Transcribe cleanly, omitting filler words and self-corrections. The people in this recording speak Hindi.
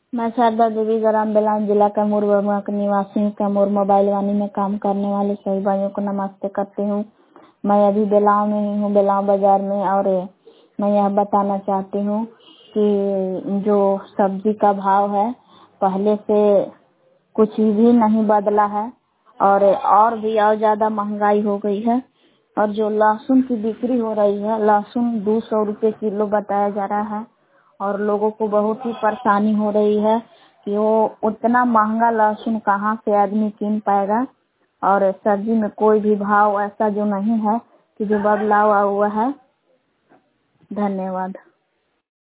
मैं शारदा देवी ग्राम बेलान जिला कैमूर वर्मा के निवासी हूँ। कैमूर मोबाइल वानी में काम करने वाले सभी भाइयों को नमस्ते करती हूँ। मैं अभी बेलाव में ही हूँ, बेलाव बाजार में। और मैं यह बताना चाहती हूँ कि जो सब्जी का भाव है पहले से कुछ भी नहीं बदला है और भी और ज्यादा महंगाई हो गई है। और जो लहसुन की बिक्री हो रही है, लहसुन 200 रुपये किलो बताया जा रहा है और लोगों को बहुत ही परेशानी हो रही है कि वो उतना महंगा लहसुन कहाँ से आदमी कीन पाएगा। और सब्जी में कोई भी भाव ऐसा जो नहीं है कि जो बदलाव हुआ है। धन्यवाद।